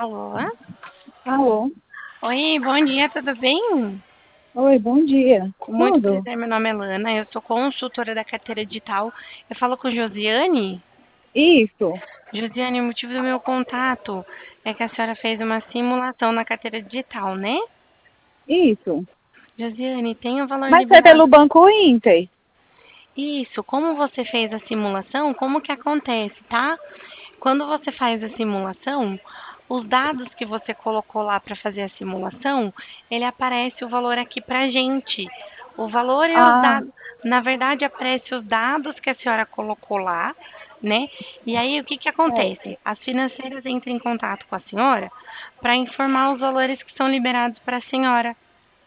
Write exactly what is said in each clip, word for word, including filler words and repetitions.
Alô? Alô? Oi, bom dia, tudo bem? Oi, bom dia. Muito Tudo? prazer, meu nome é Lana, eu sou consultora da carteira digital. Eu falo com Josiane. Isso, Josiane, o motivo do meu contato é que a senhora fez uma simulação na carteira digital, né? isso. Josiane, tem o valor Mas foi liberado. pelo Banco Inter? Isso, como você fez a simulação, como que acontece, tá? Quando você faz a simulação, os dados que você colocou lá para fazer a simulação, ele aparece o valor aqui para gente. O valor é os Ah, dados, na verdade aparece os dados que a senhora colocou lá, né? E aí o que que certo, acontece? As financeiras entram em contato com a senhora para informar os valores que são liberados para a senhora.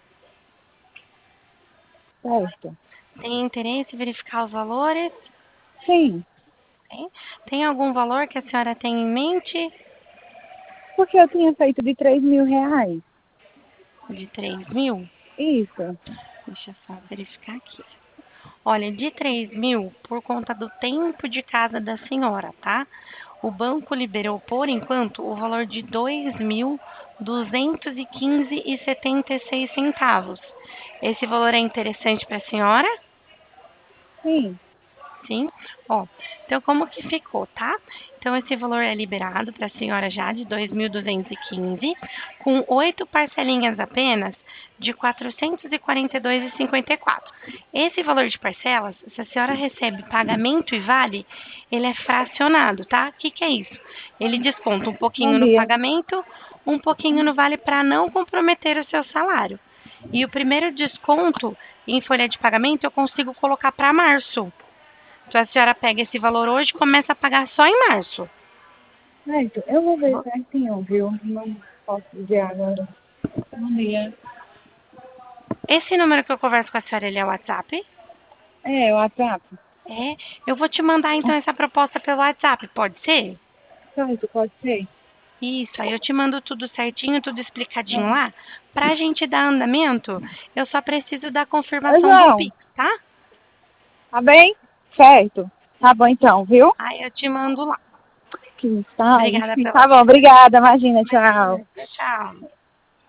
certo. Tem interesse em verificar os valores? Sim, Tem? Tem algum valor que a senhora tem em mente? porque eu tinha feito de três mil reais. De três mil? Isso. Deixa eu só verificar aqui. Olha, de três mil, por conta do tempo de casa da senhora, tá? O banco liberou, por enquanto, o valor de dois mil duzentos e quinze e setenta e seis centavos. Esse valor é interessante para a senhora? Sim, Sim. Ó, então como que ficou, tá? Então esse valor é liberado para a senhora já de dois mil duzentos e quinze, com oito parcelinhas apenas de quatrocentos e quarenta e dois reais e cinquenta e quatro. Esse valor de parcelas, se a senhora recebe pagamento e vale, ele é fracionado, tá? O que que é isso? Ele desconta um bom pouquinho no dia. pagamento, um pouquinho no vale para não comprometer o seu salário. E o primeiro desconto em folha de pagamento eu consigo colocar para março. Então a senhora pega esse valor hoje e começa a pagar só em março. Certo, eu vou ver certinho, viu? Não posso dizer agora. Bom dia. Esse número que eu converso com a senhora, ele é o WhatsApp? É, o WhatsApp. É. Eu vou te mandar então essa proposta pelo WhatsApp, pode ser? Certo, pode ser? Isso, aí eu te mando tudo certinho, tudo explicadinho Não. lá. Pra gente dar andamento, eu só preciso da Oi, confirmação do João. Pix, tá? Tá bem? Certo. Tá bom então, viu? Aí eu te mando lá. Que tá, Obrigada enfim. pela Tá bom, atenção. obrigada. Imagina, tchau. Imagina. Tchau.